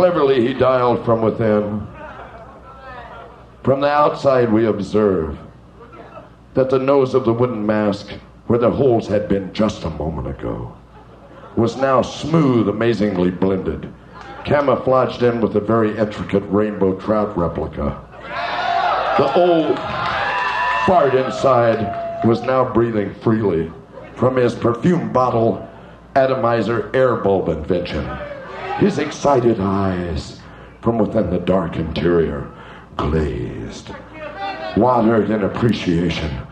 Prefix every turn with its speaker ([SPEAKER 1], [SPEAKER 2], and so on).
[SPEAKER 1] Cleverly he dialed from within. From the outside we observe that the nose of the wooden mask, where the holes had been just a moment ago, was now smooth, amazingly blended, camouflaged in with a very intricate rainbow trout replica. The old fart inside was now breathing freely from his perfume bottle atomizer air bulb invention. His excited eyes from within the dark interior glazed, watered in appreciation